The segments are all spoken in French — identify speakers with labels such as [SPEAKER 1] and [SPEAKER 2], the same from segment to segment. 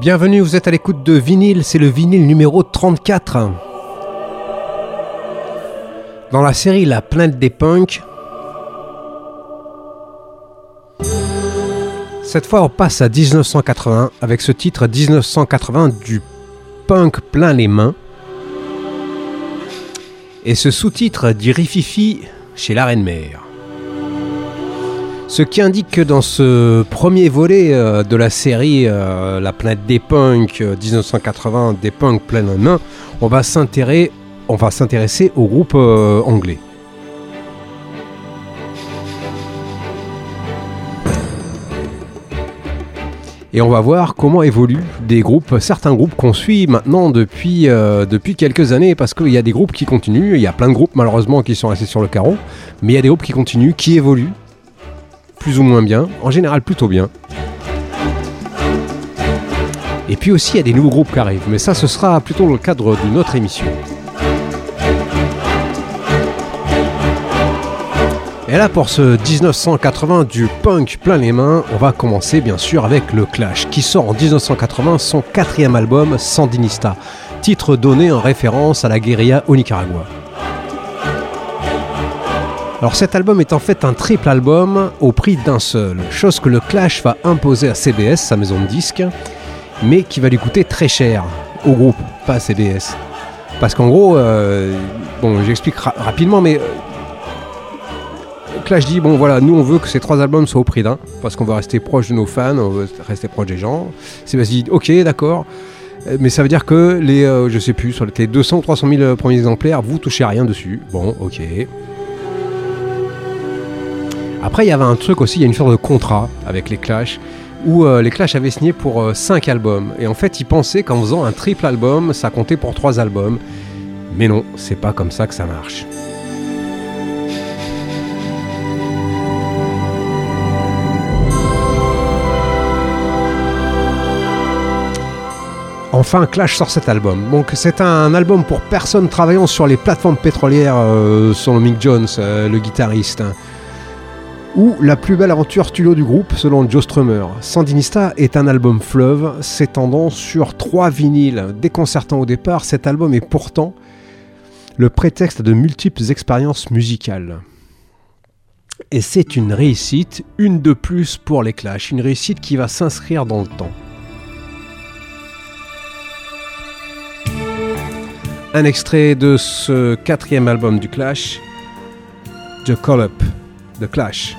[SPEAKER 1] Bienvenue, vous êtes à l'écoute de Vinyle, c'est le vinyle numéro 34. Dans la série La Planète des Punks, cette fois on passe à 1980 avec ce titre 1980 du punk plein les mains et ce sous-titre du Rififi chez La Reine Mère. Ce qui indique que dans ce premier volet de la série La Planète des Punks 1980 des punks plein les mains, on va s'intéresser au groupe anglais. Et on va voir comment évoluent certains groupes qu'on suit maintenant depuis quelques années, parce qu'il y a des groupes qui continuent, il y a plein de groupes malheureusement qui sont restés sur le carreau, mais il y a des groupes qui continuent, qui évoluent, plus ou moins bien, en général plutôt bien. Et puis aussi il y a des nouveaux groupes qui arrivent, mais ça ce sera plutôt dans le cadre d'une autre émission. Et là pour ce 1980 du punk plein les mains, on va commencer bien sûr avec le Clash, qui sort en 1980 son 4e album Sandinista, titre donné en référence à la guérilla au Nicaragua. Alors cet album est en fait un triple album au prix d'un seul, chose que le Clash va imposer à CBS, sa maison de disques, mais qui va lui coûter très cher au groupe, pas à CBS. Parce qu'en gros, j'explique rapidement, mais Clash dit, bon voilà, nous on veut que ces 3 albums soient au prix d'un, parce qu'on veut rester proche de nos fans, on veut rester proche des gens. CBS dit, ok, d'accord, mais ça veut dire que les, je sais plus, sur les 200 ou 300 000 premiers exemplaires, vous touchez rien dessus. Bon, ok. Après, il y avait un truc aussi, il y a une sorte de contrat avec les Clash, où les Clash avaient signé pour 5 albums. Et en fait, ils pensaient qu'en faisant un triple album, ça comptait pour 3 albums. Mais non, c'est pas comme ça que ça marche. Enfin, Clash sort cet album. Donc, c'est un album pour personnes travaillant sur les plateformes pétrolières, selon Mick Jones, le guitariste. Ou la plus belle aventure studio du groupe, selon Joe Strummer. Sandinista est un album fleuve, s'étendant sur 3 vinyles. Déconcertant au départ, cet album est pourtant le prétexte de multiples expériences musicales. Et c'est une réussite, une de plus pour les Clash, une réussite qui va s'inscrire dans le temps. Un extrait de ce 4e album du Clash, The Call Up, The Clash.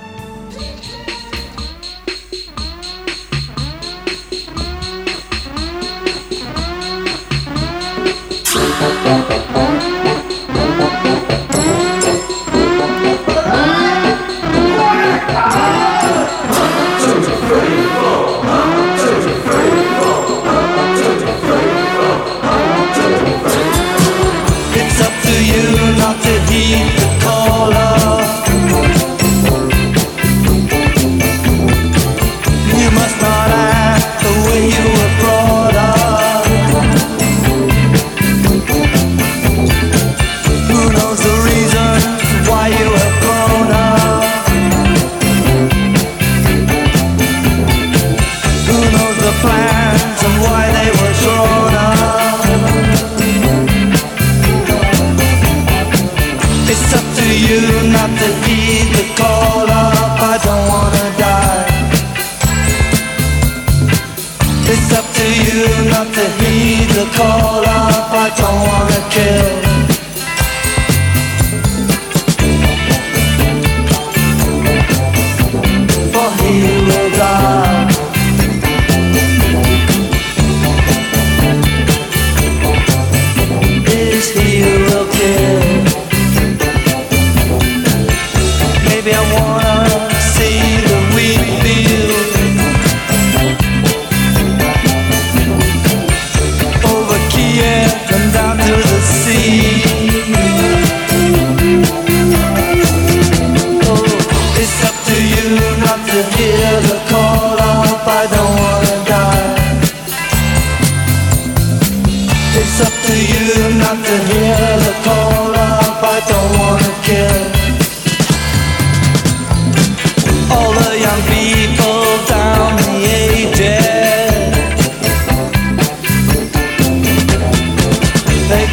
[SPEAKER 2] All the young people down the ages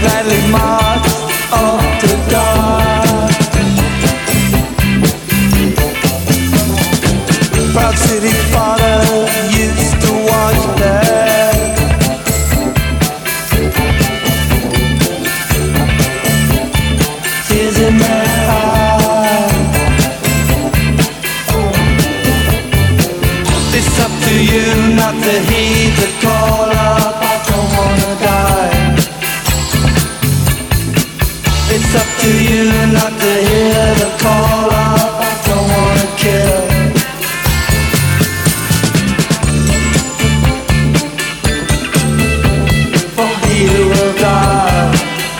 [SPEAKER 2] sadly marched off to die. Proud city father used to watch that. Tears in my eyes. It's up to you not to heed the call up. I don't wanna die. It's up to you not to hear the call up. I don't wanna kill. For he will die.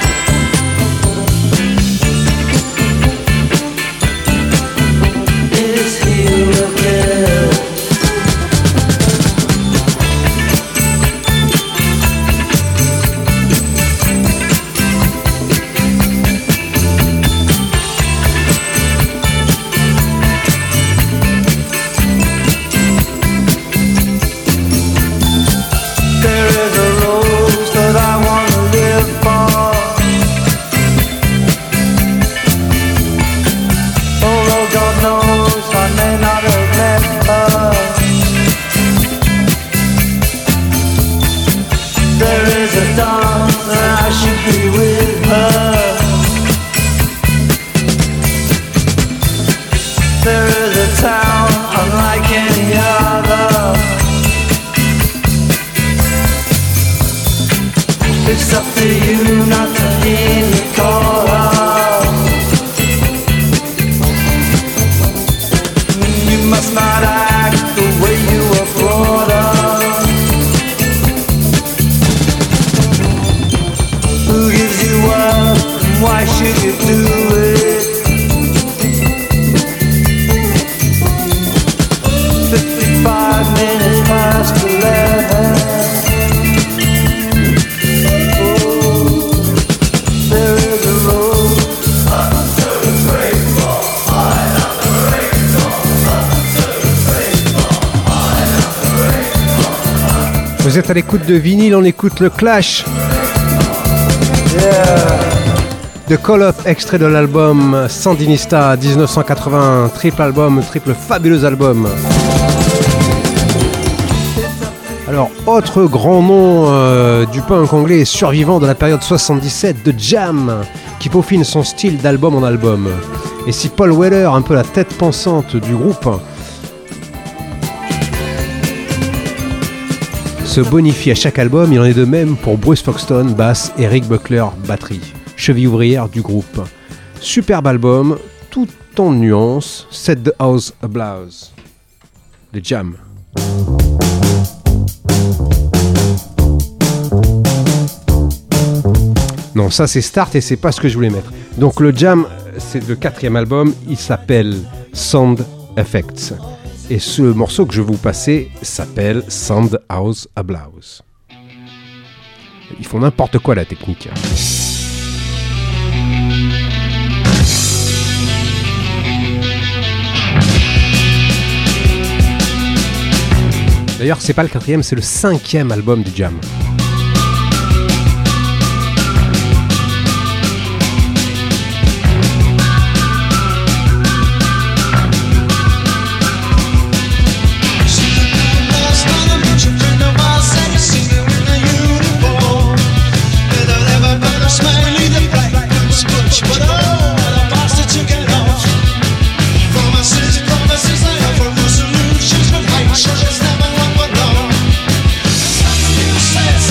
[SPEAKER 2] Is he who will kill. It's up to you not to hear the call out. You must not act the way you were brought up. Who gives you up and why should you do it? 55 minutes past 11.
[SPEAKER 1] Vous êtes à l'écoute de vinyle, on écoute le Clash. The Call Up, extrait de l'album Sandinista 1980, triple album, triple fabuleux album. Alors, autre grand nom du punk anglais survivant de la période 77, The Jam, qui peaufine son style d'album en album. Et si Paul Weller, un peu la tête pensante du groupe, se bonifie à chaque album, il en est de même pour Bruce Foxton, basse, et Rick Buckler, batterie, cheville ouvrière du groupe. Superbe album, tout en nuances, Set the House Ablaze. The Jam. Non, ça c'est Start et c'est pas ce que je voulais mettre. Donc le Jam, c'est le 4e album, il s'appelle Sound Effects. Et ce morceau que je vais vous passer s'appelle Sound House Ablaze. Ils font n'importe quoi la technique. D'ailleurs, c'est pas le 4e, c'est le 5e album du Jam.
[SPEAKER 3] Says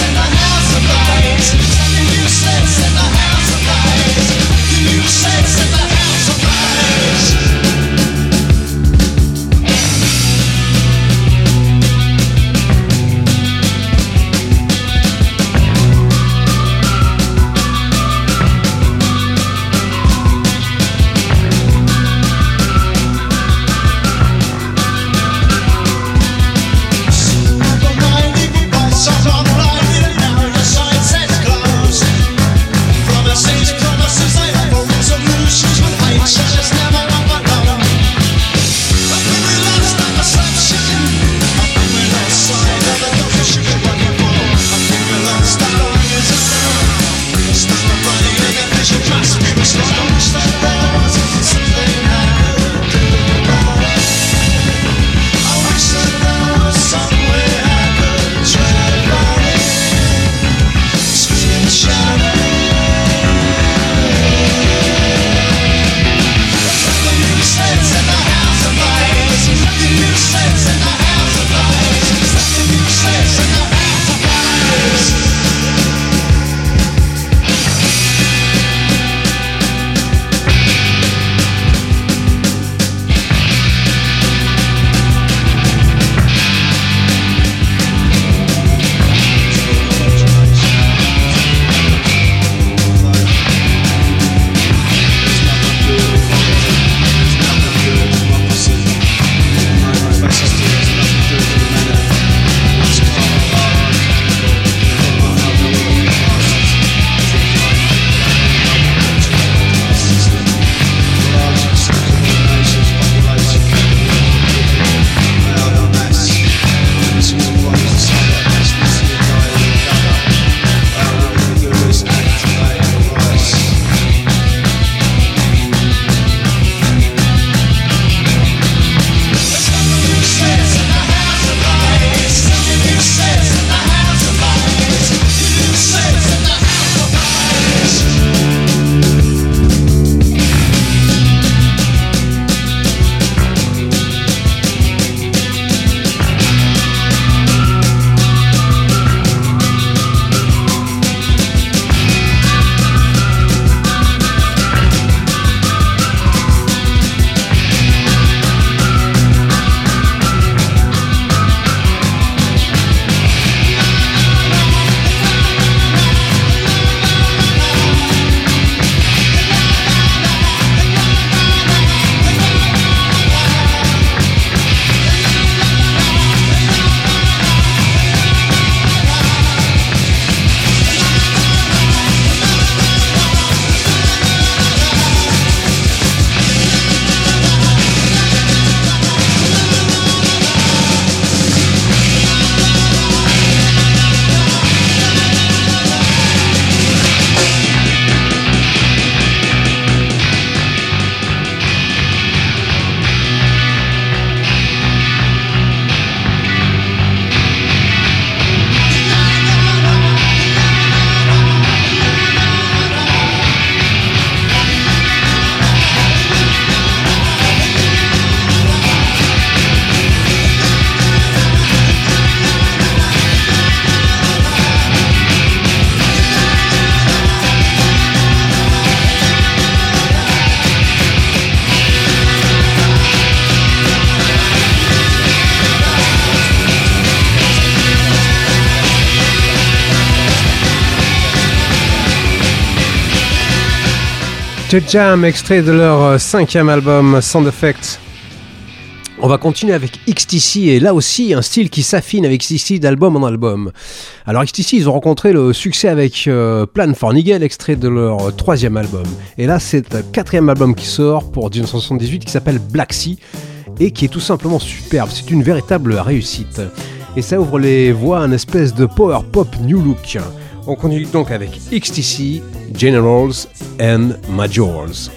[SPEAKER 1] The Jam, extrait de leur 5e album Sound Effects. On va continuer avec XTC et là aussi un style qui s'affine avec XTC d'album en album. Alors XTC, ils ont rencontré le succès avec Plan for Nigel, extrait de leur 3e album. Et là c'est le 4e album qui sort pour 1978 qui s'appelle Black Sea et qui est tout simplement superbe. C'est une véritable réussite. Et ça ouvre les voies à une espèce de power pop new look. On continue donc avec XTC, Generals and Majors.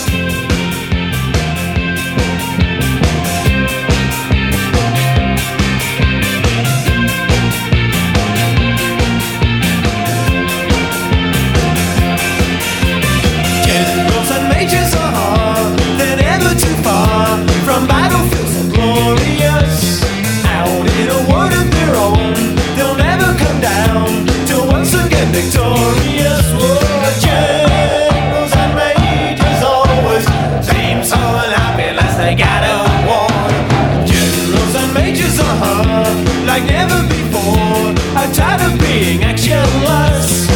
[SPEAKER 2] Victorious, oh, generals and majors always seem so unhappy lest they got a war. Generals and majors, like never before, are tired of being actionless.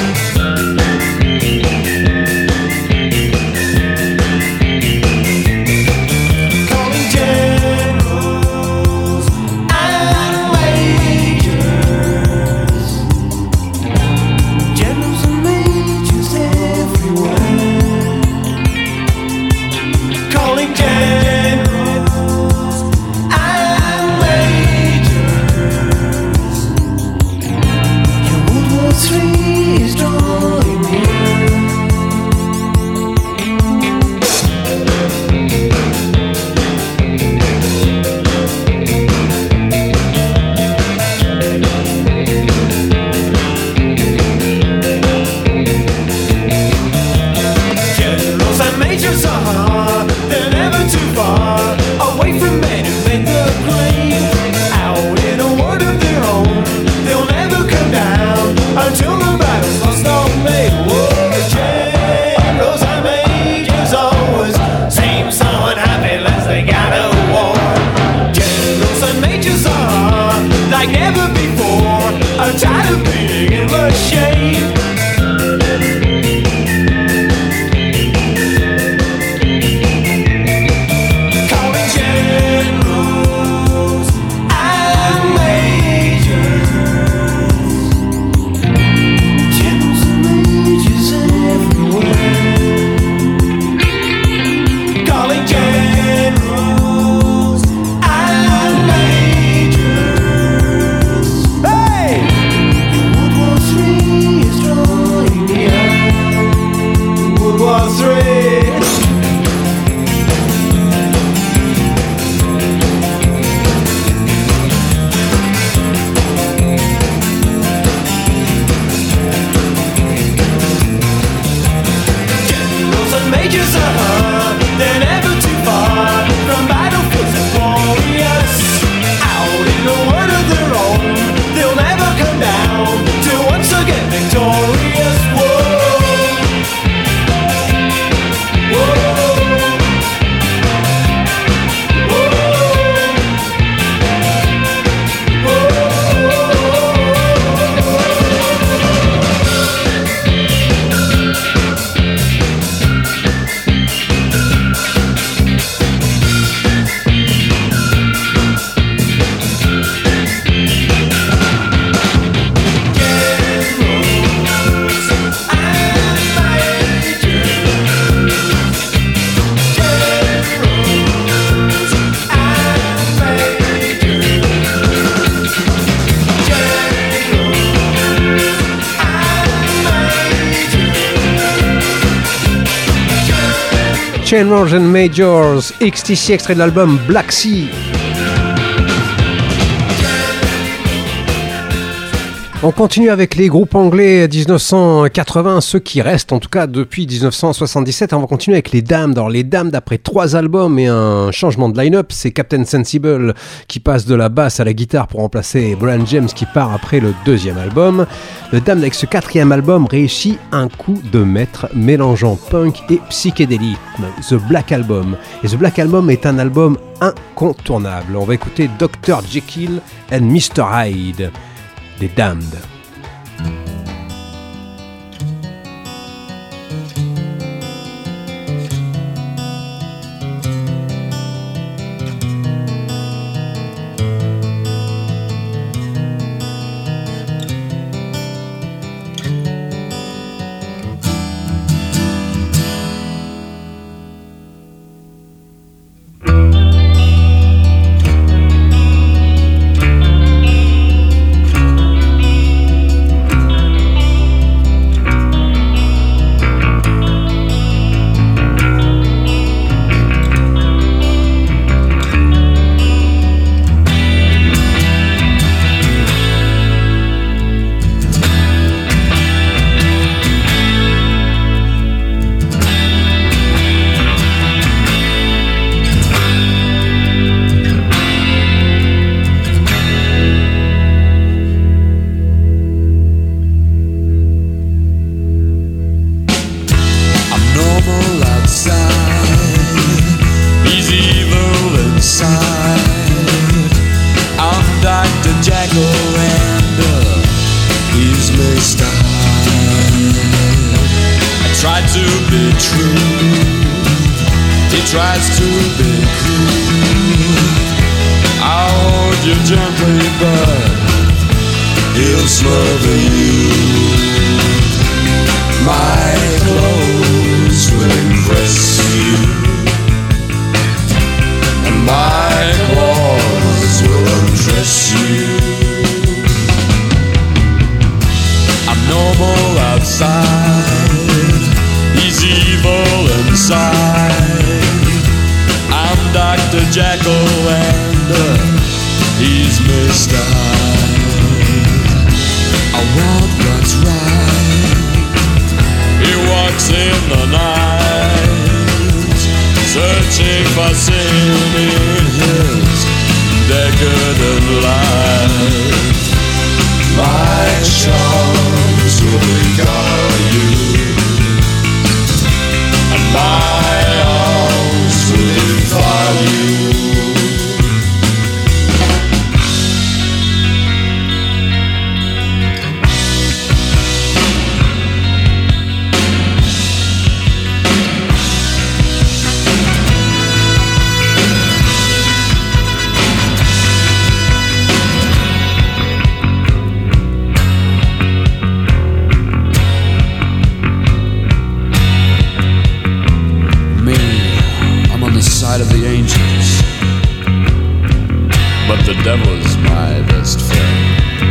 [SPEAKER 2] Calling generals and majors. Generals and majors everywhere. Calling generals and majors. Your World War III is drawing near. Generals and majors they're never too far away from men who made the grade. Out in a world of their own, they'll never come down until the battle's lost or made. Whoa, generals and majors always seem so unhappy lest they got a war. Generals and majors like never before, are tired of being in the shade. Calling generals and majors. Generals and majors everywhere. Calling generals and majors. Hey! World War III is drawing near. World War III. Generals and majors, they're never too far from battlefields and glorious. Out in a world of their own, they'll never come down till once again victorious. Whoa, whoa,
[SPEAKER 1] Generals and Majors, XTC, extrait de l'album Black Sea. On continue avec les groupes anglais 1980, ceux qui restent en tout cas depuis 1977. On va continuer avec les Damned. Alors les Damned, après 3 albums et un changement de line-up, c'est Captain Sensible qui passe de la basse à la guitare pour remplacer Brian James qui part après le 2e album. Le Damned avec ce 4e album réussit un coup de maître mélangeant punk et psychédélisme, The Black Album. Et The Black Album est un album incontournable. On va écouter Dr. Jekyll and Mr. Hyde des Damned.
[SPEAKER 3] be true. He tries to be cruel. I'll hold you gently, but he'll smother you. My clothes will impress you, and my claws will undress you. I'm normal outside, he's evil inside. I'm Dr. Jekyll and he's Mr. Hyde. I want what's right. He walks in the night, searching for sin in his decadent life. My charms will beguile you, and my arms will defile you. Of the angels, but the devil's my best friend.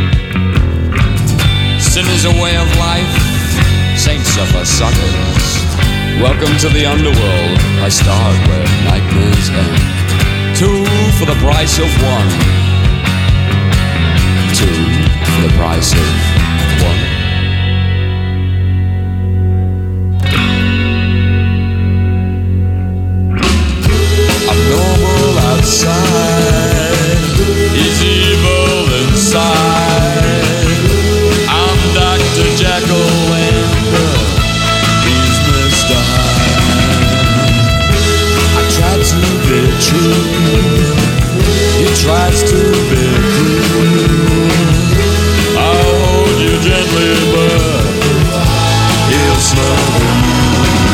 [SPEAKER 3] Sin is a way of life, saints are for suckers. Welcome to the underworld, I start where nightmares end. 2 for the price of 1. 2 for the price of 1. Normal outside, he's evil inside. I'm Dr. Jekyll and he's Mr. Hyde. I try to be true, he tries to be cruel. I'll hold you gently, but he'll smother you.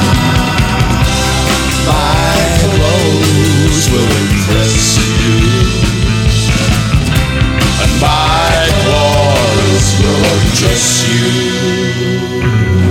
[SPEAKER 3] My clothes will impress you, and my claws will undress you.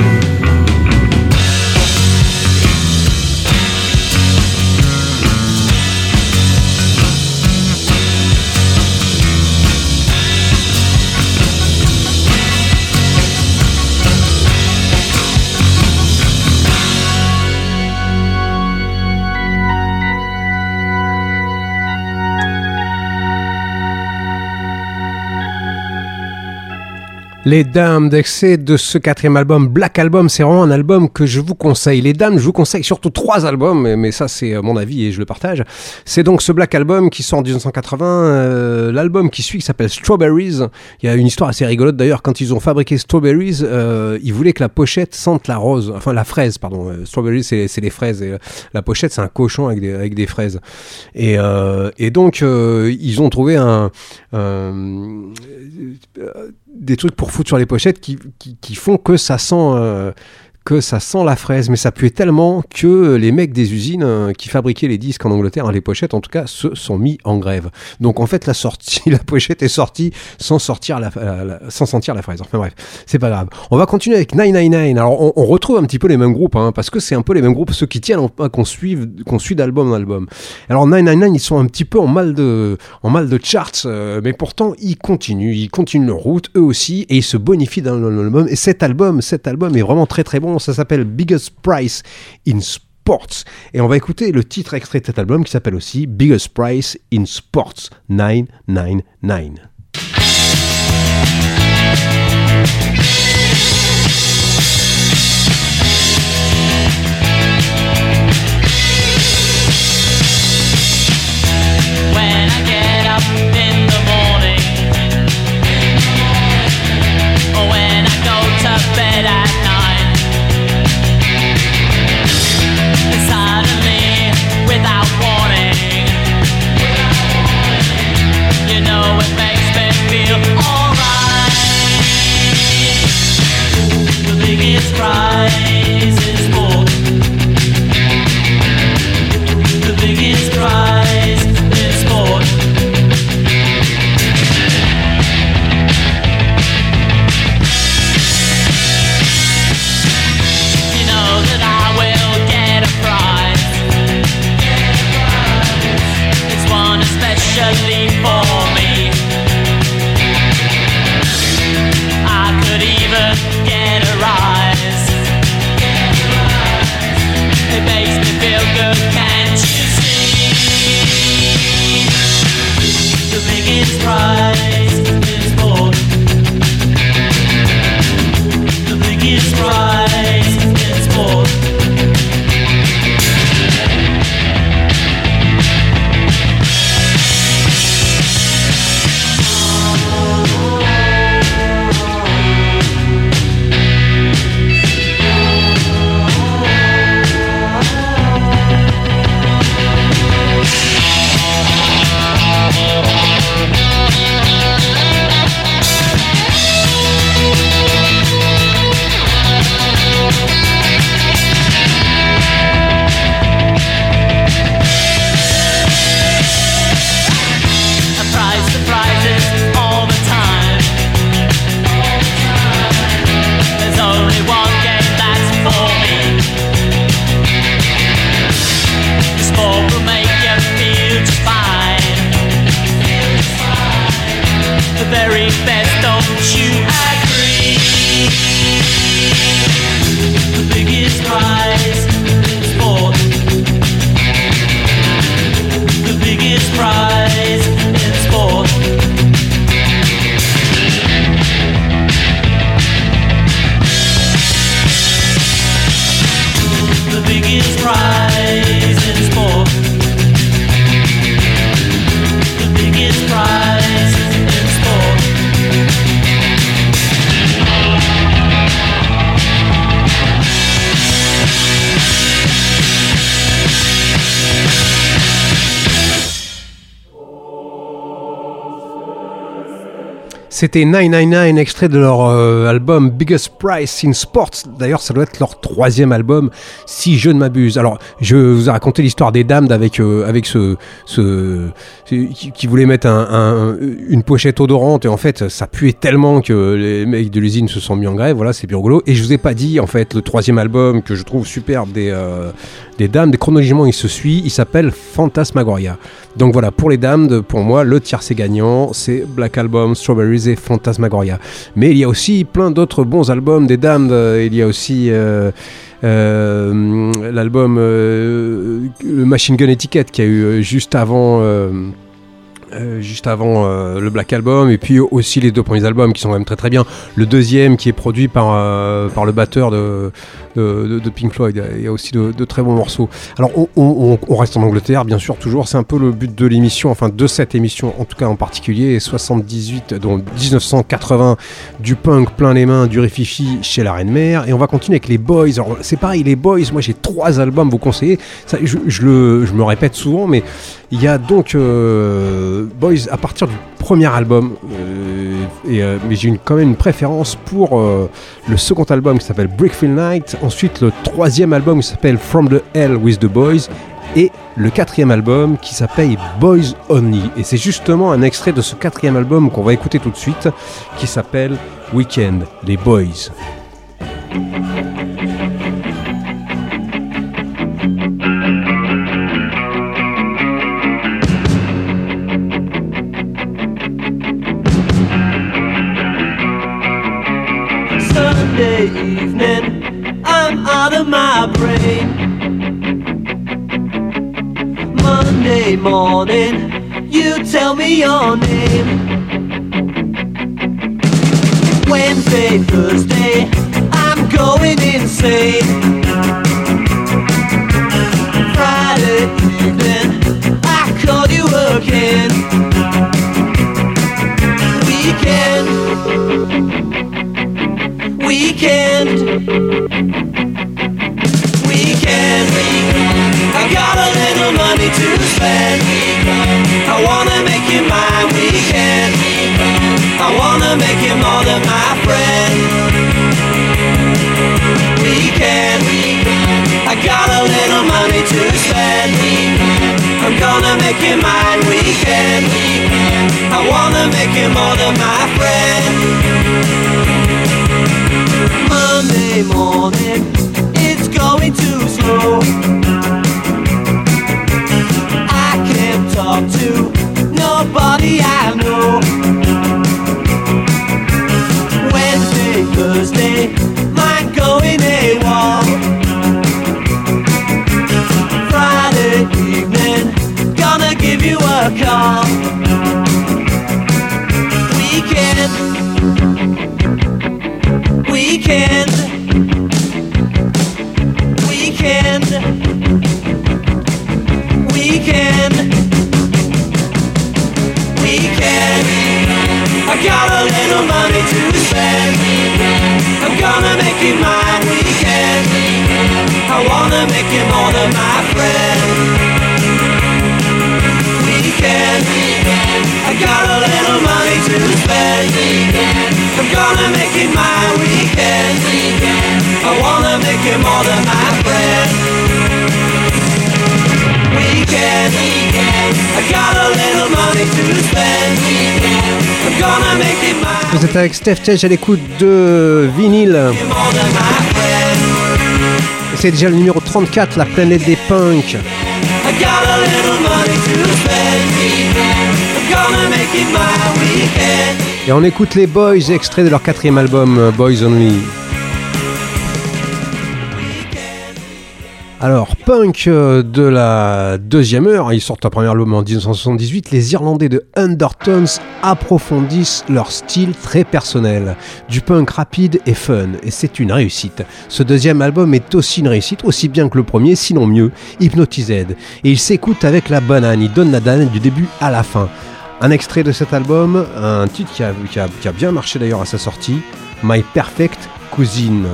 [SPEAKER 1] Les Dames d'excès de ce 4e album, Black Album, c'est vraiment un album que je vous conseille. Les Dames, je vous conseille surtout 3 albums, mais ça c'est mon avis et je le partage. C'est donc ce Black Album qui sort en 1980, l'album qui suit qui s'appelle Strawberries. Il y a une histoire assez rigolote d'ailleurs, quand ils ont fabriqué Strawberries, ils voulaient que la pochette sente la rose, enfin la fraise, pardon. Strawberries c'est les fraises et la pochette c'est un cochon avec des fraises. Et donc ils ont trouvé des trucs pour foutre sur les pochettes qui font que ça sent la fraise, mais ça puait tellement que les mecs des usines qui fabriquaient les disques en Angleterre, les pochettes en tout cas, se sont mis en grève. Donc en fait la pochette est sortie sans sentir la fraise. Enfin bref, c'est pas grave. On va continuer avec 999. Alors on retrouve un petit peu les mêmes groupes, parce que c'est un peu les mêmes groupes, ceux qui tiennent qu'on suit d'album en album. Alors 999, ils sont un petit peu en mal de charts, mais pourtant ils continuent leur route, eux aussi, et ils se bonifient dans l'album. Et cet album est vraiment très très bon. Ça s'appelle Biggest Price in Sports. Et on va écouter le titre extrait de cet album qui s'appelle aussi Biggest Price in Sports 999.
[SPEAKER 4] When I get up in the morning, or when I go to bed at night, suddenly, without warning, you know it makes me feel alright. Can't you see? The biggest prize is sport. The biggest prize in sport. Very best, don't you agree? The biggest prize in sport. The biggest prize in sport. The biggest prize in sport. The biggest prize in sport.
[SPEAKER 1] C'était 999, extrait de leur album Biggest Prize in Sports. D'ailleurs, ça doit être leur 3e album, si je ne m'abuse. Alors, je vous ai raconté l'histoire des Damned avec qui voulait mettre une pochette odorante, et en fait, ça puait tellement que les mecs de l'usine se sont mis en grève. Voilà, c'est bien rigolo. Et je vous ai pas dit, en fait, le 3e album que je trouve superbe des Damned, chronologiquement, il se suit. Il s'appelle Phantasmagoria. Donc voilà, pour les Damned, pour moi, le tiercé gagnant, c'est Black Album, Strawberries et Phantasmagoria. Mais il y a aussi plein d'autres bons albums des Damned. Il y a aussi l'album le Machine Gun Etiquette qui a eu juste avant le Black Album, et puis aussi les 2 premiers albums qui sont quand même très très bien. Le 2e qui est produit par le batteur de Pink Floyd. Il y a aussi de très bons morceaux. Alors on reste en Angleterre, bien sûr, toujours. C'est un peu le but de l'émission, enfin de cette émission en tout cas en particulier. 78, donc 1980, du punk plein les mains, du rififi chez la Reine Mère. Et on va continuer avec les Boys. Alors c'est pareil, les Boys, moi j'ai 3 albums à vous conseiller. Ça, je me répète souvent, mais il y a donc Boys à partir du premier album, mais j'ai quand même une préférence pour le second album qui s'appelle Brickfield Night, ensuite le 3e album qui s'appelle From the Hell with the Boys, et le 4e album qui s'appelle Boys Only. Et c'est justement un extrait de ce 4e album qu'on va écouter tout de suite, qui s'appelle Weekend, les Boys.
[SPEAKER 2] Sunday evening, I'm out of my brain. Monday morning, you tell me your name. Wednesday, Thursday, I'm going insane. Friday evening, I call you again. Weekend, I got a little money to spend. I wanna make you mine. Weekend, I wanna make you more than my friend. Weekend, I got a little money to spend. I'm gonna make you mine. Weekend, I wanna make you more than my friend. Monday morning, it's going too slow. I can't talk to nobody I know. Wednesday, Thursday, mind going AWOL. Friday weekend. I got a little money to spend. I'm gonna make it my weekend. I wanna make it more than my friend. Weekend. I got a little money to spend. I'm gonna make it my weekend. I wanna make it more than my friend. Weekend. I got a little money to spend. I'm gonna make it my.
[SPEAKER 1] Vous êtes avec Steph Tej à l'écoute de vinyle.
[SPEAKER 2] More than my friend.
[SPEAKER 1] C'est déjà le numéro 34, la planète des punks.
[SPEAKER 2] I got a little money to spend. I'm gonna make it my weekend.
[SPEAKER 1] Et on écoute les Boys, extrait de leur 4e album, Boys Only. Alors, punk de la 2e heure, ils sortent un premier album en 1978, les Irlandais de Undertones approfondissent leur style très personnel, du punk rapide et fun, et c'est une réussite. Ce 2e album est aussi une réussite, aussi bien que le premier, sinon mieux, Hypnotised, et il s'écoute avec la banane, il donne la banane du début à la fin. Un extrait de cet album, un titre qui a bien marché d'ailleurs à sa sortie, My Perfect Cousin.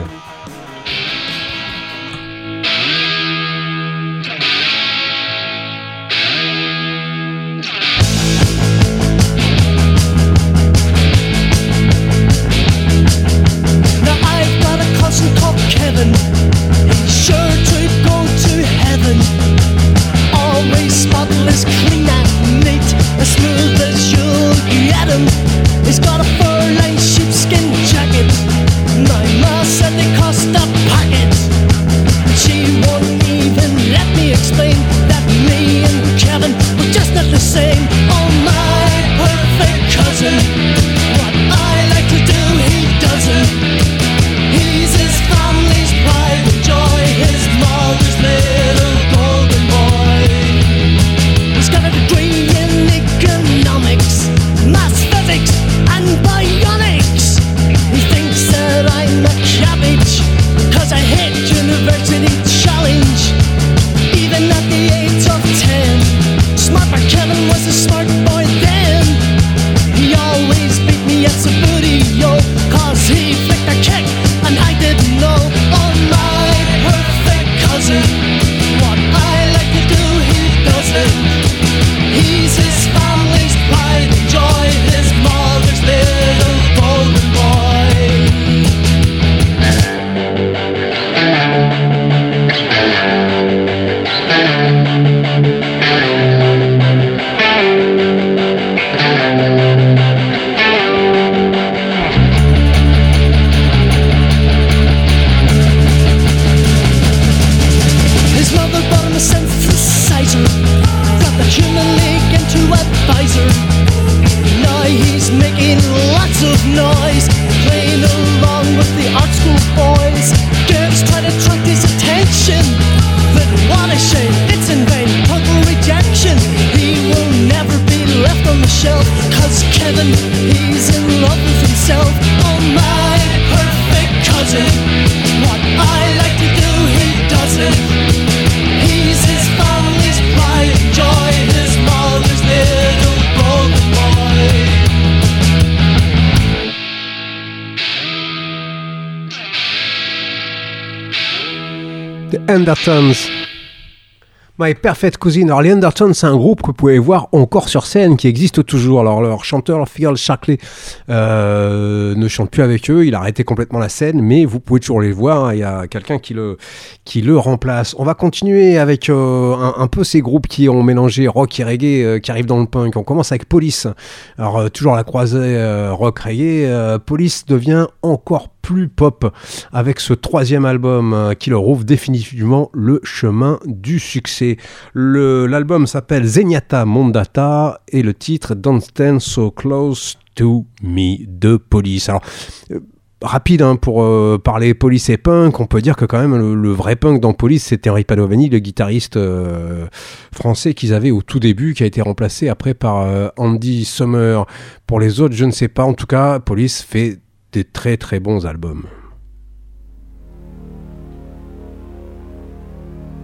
[SPEAKER 5] He's got a fur-lined sheepskin jacket. My ma said they cost a pocket. She won't even let me explain that me and Kevin were just not the same. Oh, my perfect cousin. What I like to do, he doesn't. He's his family's pride and joy, his mother's little golden boy. He's got a degree in economics, maths, physics, and bionics. He thinks that I'm a cabbage, cause I hit university challenge. Even at the age of 10, Smart Boy Kevin was a smart boy then. He always beat me at some booty, yo, cause he flicked a kick and I didn't know. Oh, my perfect cousin, what I like to do, he doesn't. He's his family's pride and joy, his mother's little golden boy. His mother bought him a synthesizer, got the Human League into advisor. Now he's making lots of noise, playing along with the art school boys. Girls try to attract his attention, but what a shame, it's in vain, total rejection. He will never be left on the shelf, cause Kevin, he's in love with himself. Oh, my perfect cousin, what I like to do, he doesn't. He's his family's pride and joy, his mother's little golden boy.
[SPEAKER 1] The Undertones. My Perfect Cousin. Alors, les Undertones, c'est un groupe que vous pouvez voir encore sur scène, qui existe toujours. Alors, leur chanteur, Phil Shackley, ne chante plus avec eux. Il a arrêté complètement la scène, mais vous pouvez toujours les voir. Il y a quelqu'un qui le remplace. On va continuer avec un peu ces groupes qui ont mélangé rock et reggae, qui arrivent dans le punk. On commence avec Police. Alors, toujours à la croisée rock-reggae. Police devient encore plus pop avec ce 3e album qui leur ouvre définitivement le chemin du succès. L'album s'appelle Zenyatta Mondata et le titre Don't Stand So Close to Me de Police. Alors, rapide pour parler Police et punk, on peut dire que quand même le vrai punk dans Police, c'était Henri Padovani, le guitariste français qu'ils avaient au tout début, qui a été remplacé après par Andy Summer. Pour les autres, je ne sais pas. En tout cas, Police fait des très très bons albums.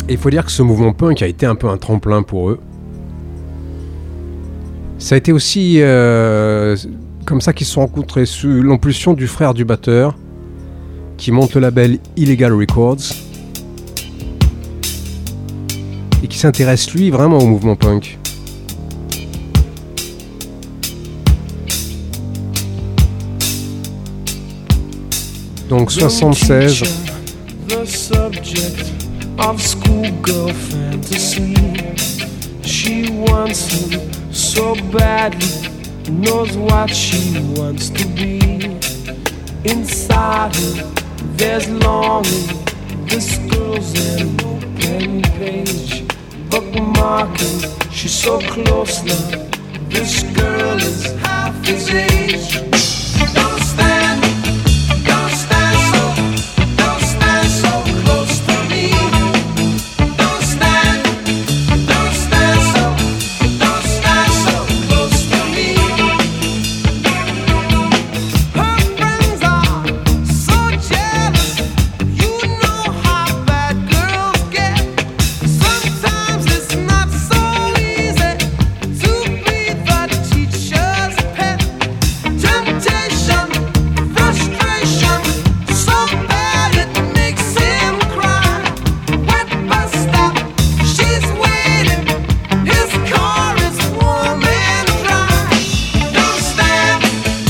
[SPEAKER 1] Et il faut dire que ce mouvement punk a été un peu un tremplin pour eux. Ça a été aussi comme ça qu'ils se sont rencontrés sous l'impulsion du frère du batteur, qui monte le label Illegal Records et qui s'intéresse lui vraiment au mouvement punk. Donc 76.
[SPEAKER 2] The subject of schoolgirl fantasy. She wants him so badly, knows what she wants to be. Inside her, there's longing. This girl's an open page, bookmarking. She's so close now. This girl is half his age. Don't stand so close to me. Don't stand so close to me. Her friends are so jealous. You know how bad girls get. Sometimes it's not so easy to be the teacher's pet. Temptation, frustration, so bad it makes him cry. Wet bus stop, she's waiting. His car is warm and dry. Don't stand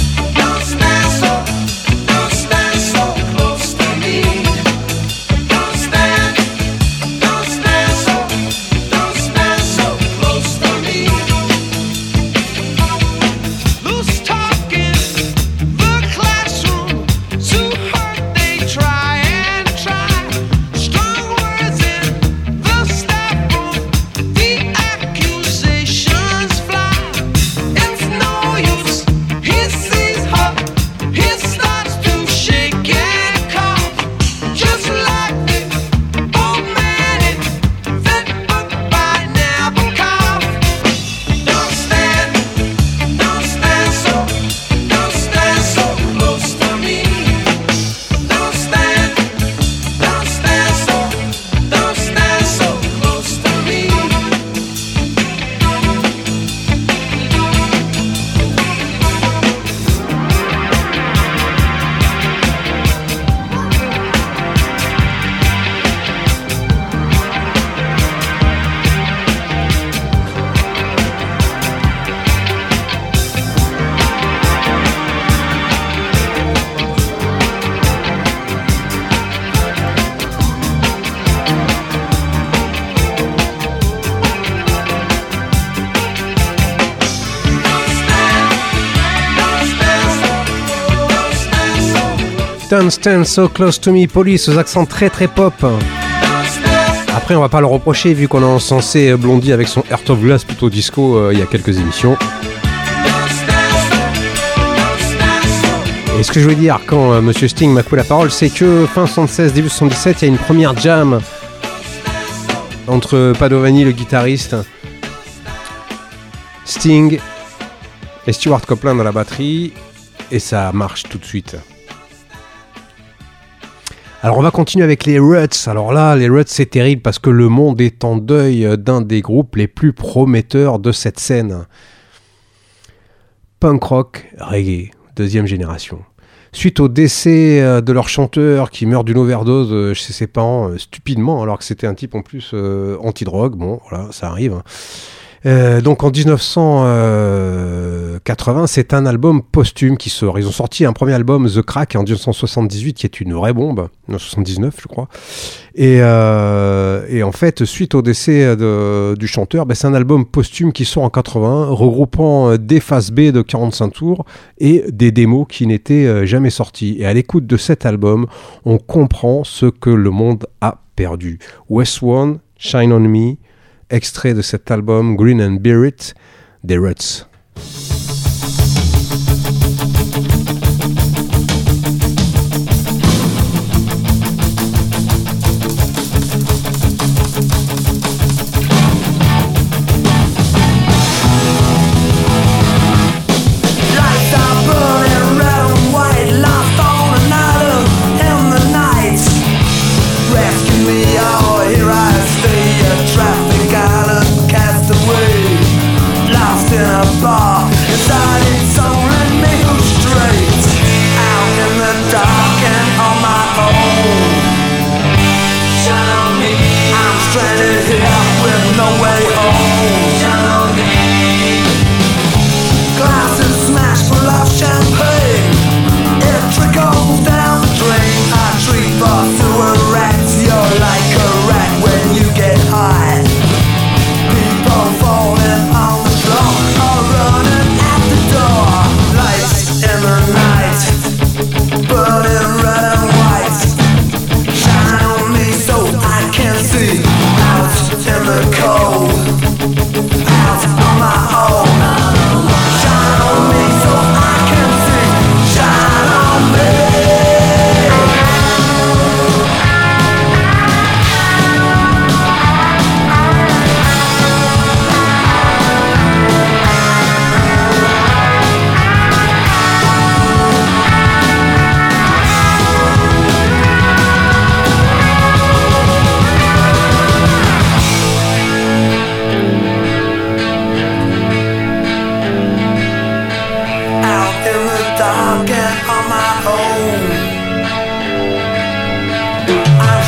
[SPEAKER 2] so close to me. Don't stand so close to me. Loose talk in the classroom, to hurt they try and try. Strong words in the staff room, the accusations fly. It's no use, he sees her, he starts to shake and cough. Just like the old man in that book by Nabokov. Don't stand so close to me. Don't stand so close to me.
[SPEAKER 1] Don't stand so close to me, Police, aux accents très très pop. Après, on va pas le reprocher vu qu'on a encensé Blondie avec son Heart of Glass plutôt disco il y a quelques émissions. Et ce que je veux dire quand Monsieur Sting m'a coupé la parole, c'est que fin 76, début 77, il y a une première jam entre Padovani, le guitariste, Sting et Stuart Copeland à la batterie, et ça marche tout de suite. Alors on va continuer avec les Ruts. Alors là, les Ruts, c'est terrible parce que le monde est en deuil d'un des groupes les plus prometteurs de cette scène. Punk rock, reggae, deuxième génération. Suite au décès de leur chanteur qui meurt d'une overdose chez ses parents stupidement, alors que c'était un type en plus anti-drogue, bon voilà, ça arrive. Hein. Donc en 1980, c'est un album posthume qui sort. Ils ont sorti un premier album, The Crack, en 1978, qui est une vraie bombe, en 79 je crois. Et en fait, suite au décès du chanteur, c'est un album posthume qui sort en 80, regroupant des phases B de 45 tours et des démos qui n'étaient jamais sorties. Et à l'écoute de cet album, on comprend ce que le monde a perdu. West One, Shine on Me, extrait de cet album Green and Bear It, des Ruts.
[SPEAKER 2] Rescue me, oh, here I stay.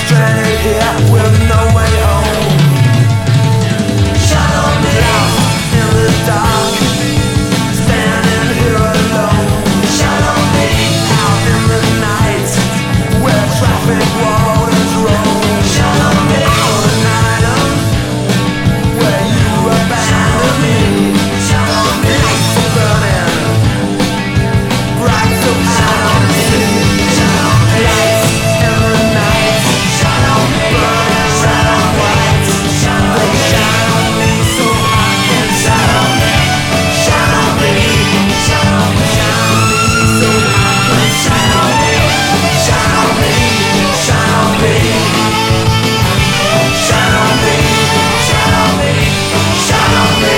[SPEAKER 2] stranded here with no way home. Shadow me lost in the dark, standing here alone. Shadow me out in the night, where traffic waters roll. Shadow me out an island, where you abandoned me. Shadow me lights are burning, bright so shadow me. Shadow me lights in the night, shadow me burning red and white. Shadow me, shadow me so I can shadow me. Shadow me, shadow me, shadow me so I can shadow me. Shadow me, shadow me. Shadow me, shadow me, shadow me.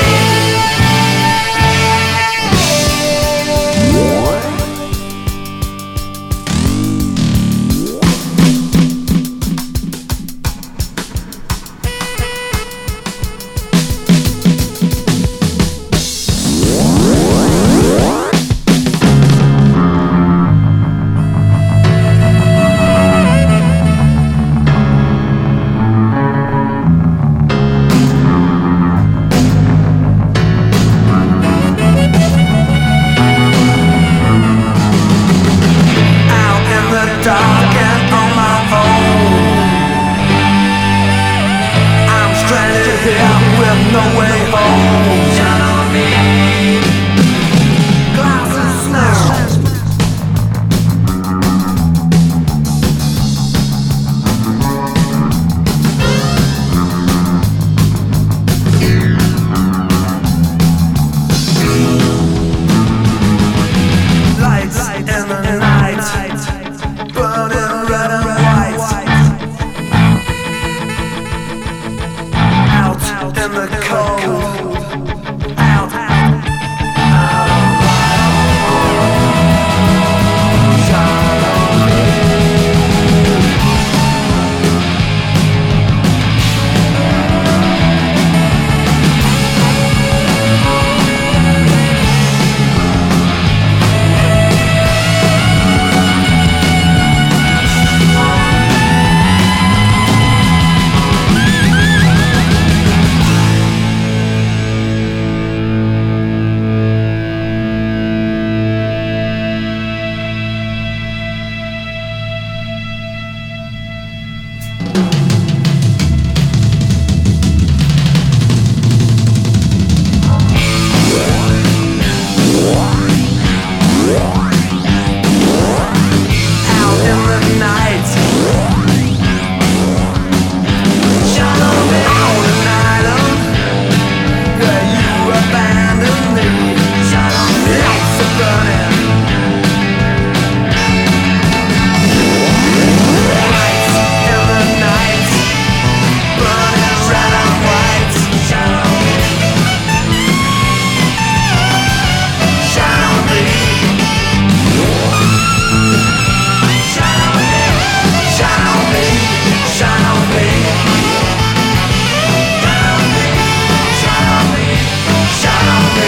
[SPEAKER 2] Out in the dark and on my own, I'm stranded here with no way home. Shadow me, glass of snow. Lights in the night, burning red and white. Out in the cold, out, out of my home. Shadow me. Out in the night, shadow me out an island, where you abandoned me. Shadow me, lights are burning, lights in the night, burning red and white. Shadow me, shadow me. Shadow me, shadow me, shadow me. Shadow me, shadow me, shadow me.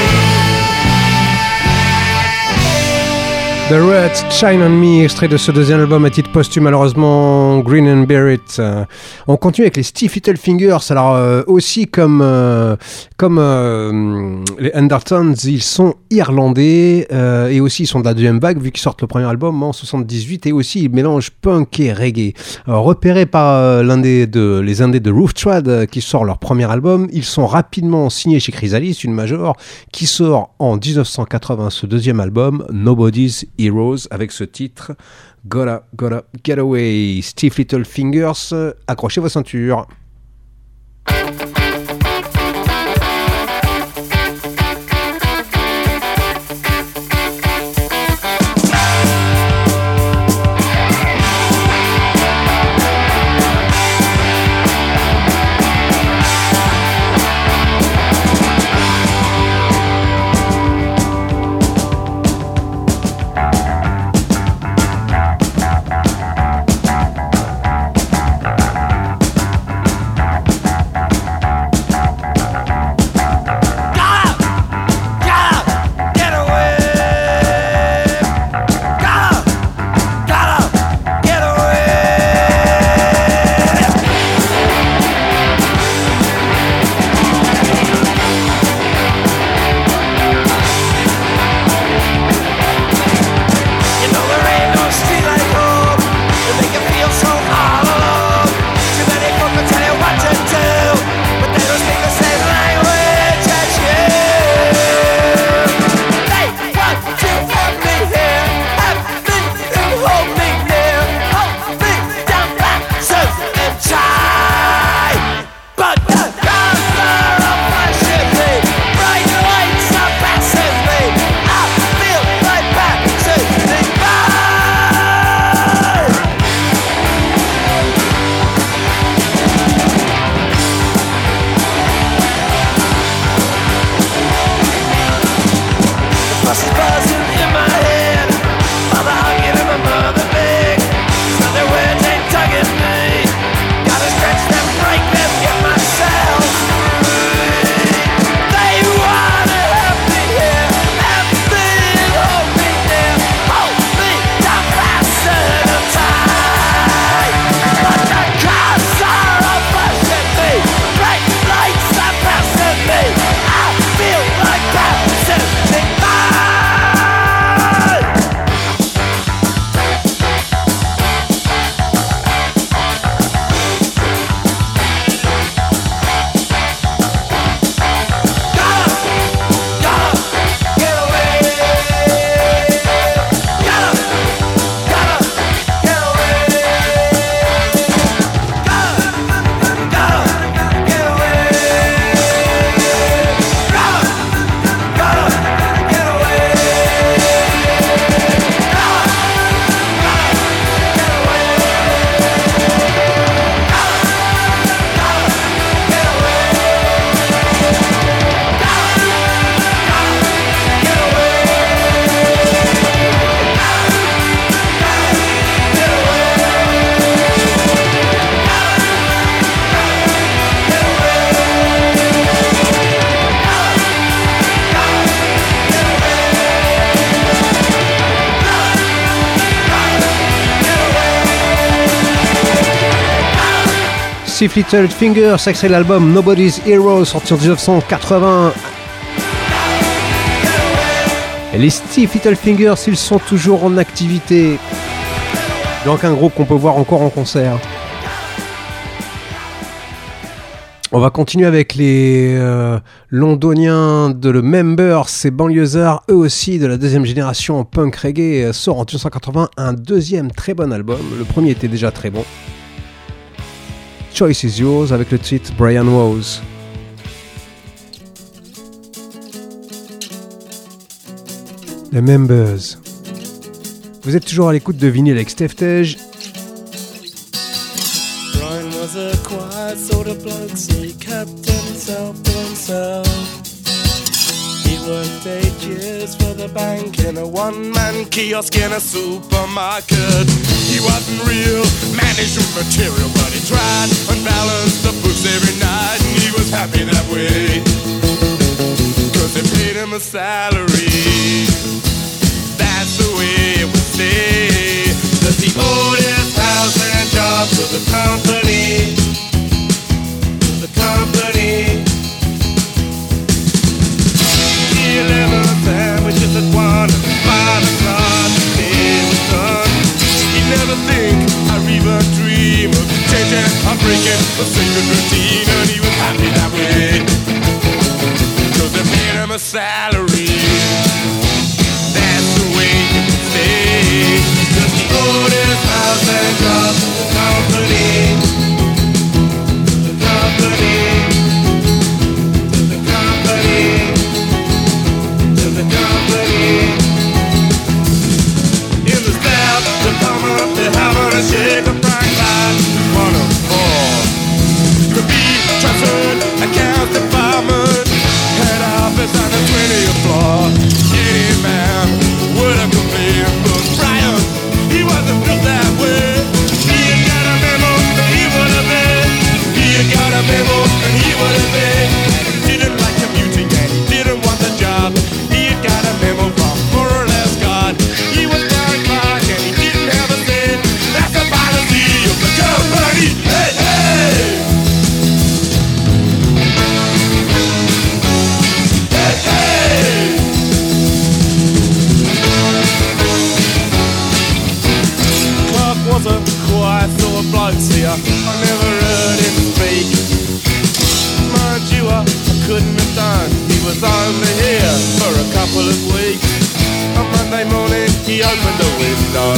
[SPEAKER 1] The Rats, Shine on Me, extrait de ce deuxième album à titre posthume, malheureusement, Green and Bear It. On continue avec les Stiff Little Fingers. Alors, aussi comme les Undertones, ils sont irlandais et aussi ils sont de la deuxième vague, vu qu'ils sortent le premier album en 78, et aussi ils mélangent punk et reggae. Alors, repérés par les indés de Roof Trad qui sort leur premier album, ils sont rapidement signés chez Chrysalis, une major, qui sort en 1980 ce deuxième album, Nobody's Heroes, avec ce titre Gotta Get Away. Stiff Little Fingers, accrochez vos ceintures. Steve Little Fingers, extrait de l'album Nobody's Hero, sorti en 1980. Et les Steve Little Fingers, ils sont toujours en activité. Donc un groupe qu'on peut voir encore en concert. On va continuer avec les londoniens de le Members, ces banlieusards, eux aussi de la deuxième génération punk reggae, sort en 1980 un deuxième très bon album. Le premier était déjà très bon. Choice is Yours avec le titre Brian Woes. Les Members. Vous êtes toujours à l'écoute de Vinyl avec Steph Tej.
[SPEAKER 6] Brian was a quiet sort of bloke, so he kept himself to himself. He worked 8 years for the bank in a one-man kiosk in a supermarket. He wasn't real management material, but he tried and balanced the books every night, and he was happy that way, 'cause they paid him a salary. That's the way it would stay. That's the oldest house and job for the company. The company. He lemon sandwiches at 1 and 5 o'clock. It was done. He'd never think or even dream of changing or breaking a sacred routine, and he was happy that way, 'cause they paid him a salary. That's the way it would stay. Just the oldest house and job for the company. The company. To the company. To the company. In the South, the farmer, they're having a shake of pride like 1 of 4. The beef transferred, accounts department, head office on the 20th floor. Any man would have complained, but Brian, he wasn't built that way. He had got a memo, and he would have been. He had got a memo, and he would have been. Didn't like commuting and didn't want the job. He had got a memo from more or less God. He was down clock and he didn't have a cent. That's the policy of the company. Hey, hey! Hey, hey! Clark was a quiet sort of bloke, see, I never heard him speak. Mind you, I couldn't have done. He was only here for a couple of weeks. On Monday morning, he opened the window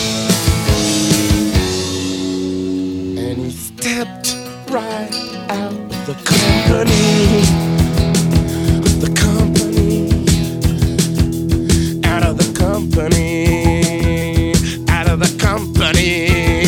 [SPEAKER 6] and he stepped right out of the company. The company. Out of the company. Out of the company.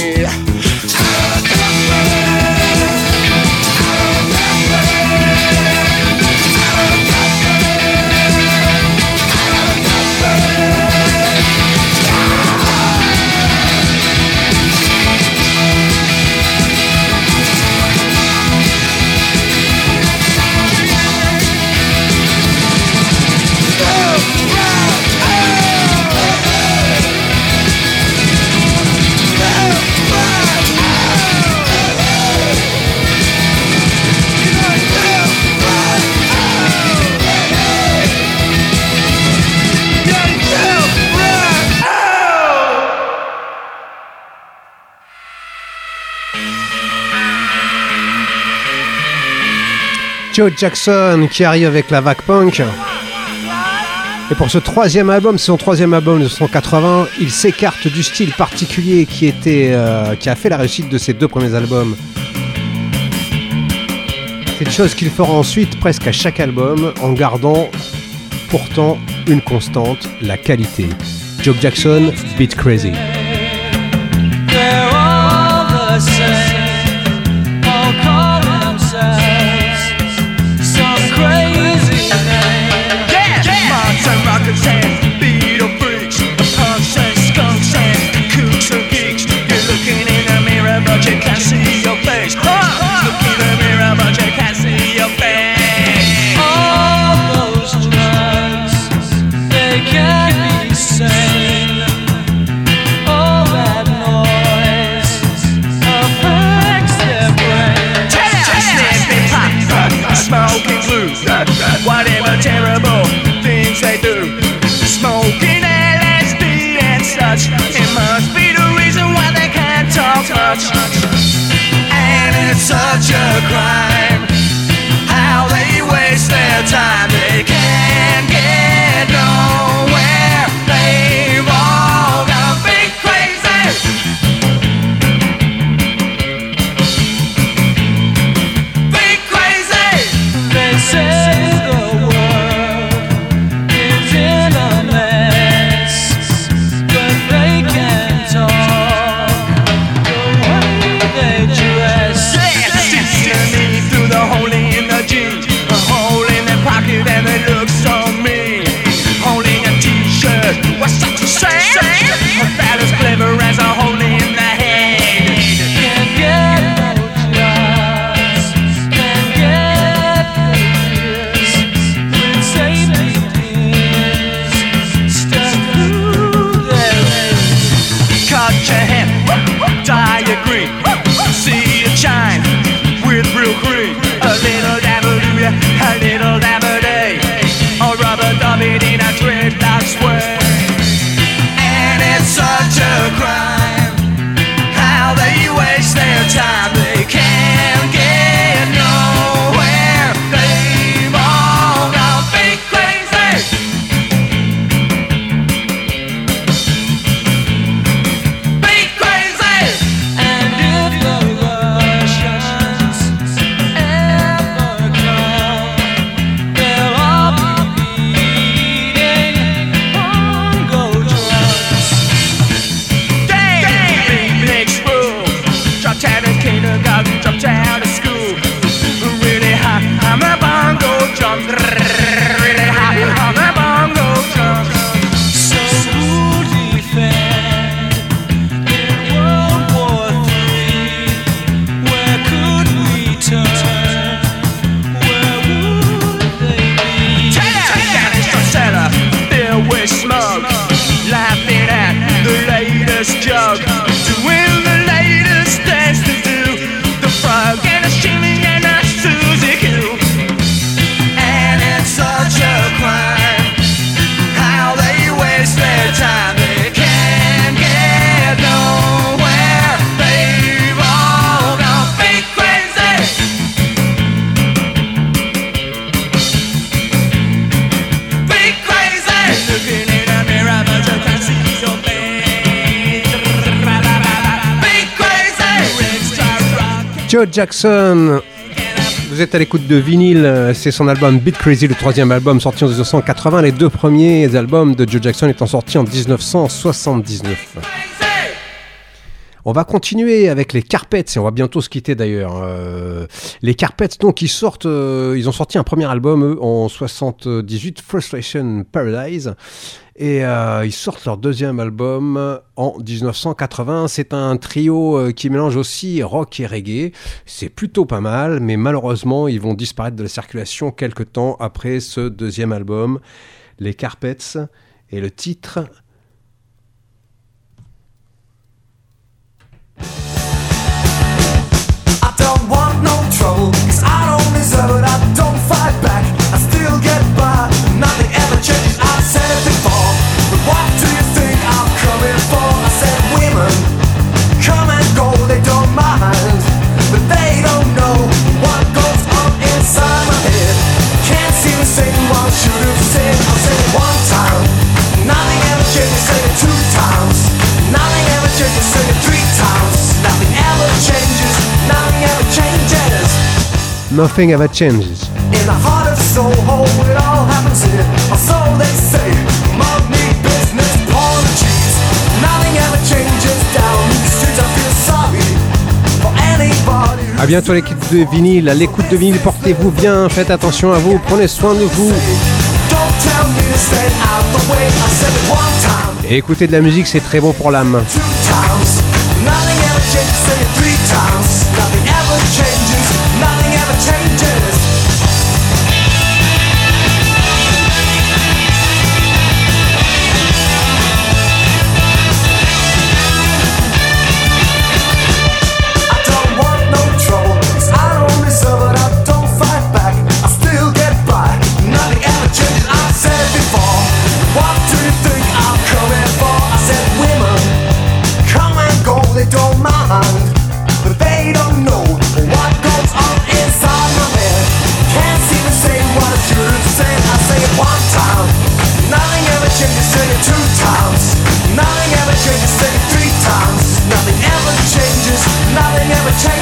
[SPEAKER 1] Joe Jackson qui arrive avec la vague punk. Et pour ce troisième album, c'est son troisième album de 1980, il s'écarte du style particulier qui a fait la réussite de ses deux premiers albums. C'est une chose qu'il fera ensuite presque à chaque album, en gardant pourtant une constante, la qualité. Joe Jackson, Beat Crazy.
[SPEAKER 5] They're all the same, all calling themselves some crazy name. Yeah! Marks and rockets and Beatle freaks, punks and skunks and kooks and geeks. You're looking in the mirror but you can't see your face. Look in the mirror but you can't see your face. All those drugs, they can't be sane.
[SPEAKER 6] touch your hand, dye your green, see it shine with real green. A little dabba-doo, a little dabba-day, or rubber dub it in a dreadlock sway. And it's such a crime how they waste their time. They can't get nowhere. They've all gone big crazy. Big crazy.
[SPEAKER 5] And if the Russians ever come, they'll all be eating bongo drums.
[SPEAKER 6] Gang, big spool. Dropped out of kindergarten, dropped out of school. Really high on the bongo drums. Really high on the bongo drums.
[SPEAKER 5] So who defend in World War III? Where could we turn? Where would they be?
[SPEAKER 6] Down in the cellar, filled with smoke, laughing at the latest joke, doing the latest dance to do, the frog and the shimmy and the Suzy Q. And it's such a crime how they waste their time. They can't get nowhere. They've all gone big crazy. Big crazy. Looking in a mirror, but you can't see your face. Big crazy. Extra rock.
[SPEAKER 1] Joe Jackson. Vous êtes à l'écoute de Vinyle, c'est son album Beat Crazy, le troisième album sorti en 1980. Les deux premiers albums de Joe Jackson étant sortis en 1979. On va continuer avec les Carpets et on va bientôt se quitter d'ailleurs. Les Carpets, donc, ils ont sorti un premier album eux, en 78, Frustration Paradise, et ils sortent leur deuxième album en 1980. C'est un trio qui mélange aussi rock et reggae. C'est plutôt pas mal, mais malheureusement, ils vont disparaître de la circulation quelques temps après ce deuxième album, les Carpets, et le titre.
[SPEAKER 2] I don't want no trouble, 'cause I don't deserve it, I don't fight back, I still get by, nothing ever changes, I've said it before, but what do you think I'm coming for? I said women, come and go, they don't mind, but they don't know what goes on inside my head, can't see the same one should have said, I said it one time, nothing ever changes, say it two times, nothing ever changes, say it three times, nothing ever changes, nothing ever changes.
[SPEAKER 1] Nothing Ever Changes.
[SPEAKER 2] In the heart of Soho, it all happens here, or so they say. Money, business, porn and cheese. Nothing ever changes down these streets. I feel sorry for anybody who
[SPEAKER 1] À bientôt l'équipe de Vinyle. À l'écoute de Vinyle, portez-vous bien, faites attention à vous, prenez soin de vous.
[SPEAKER 2] don't tell me to stay out the way. I said it one time,
[SPEAKER 1] Et écouter de la musique, c'est très bon pour l'âme.
[SPEAKER 2] two times. Nothing ever changes, say it three times. Nothing ever changes, nothing ever changes. I don't want no trouble, 'cause I don't deserve it, I don't fight back, I still get by, nothing ever changes, I've said it before, what do you think I'm coming for? I said women, come and go, they don't mind, but they don't know what goes on inside my head, can't see the same what I should have said, I say it one time, nothing ever changes, say it two times, nothing ever changes, say it three times, nothing ever changes, nothing ever changes.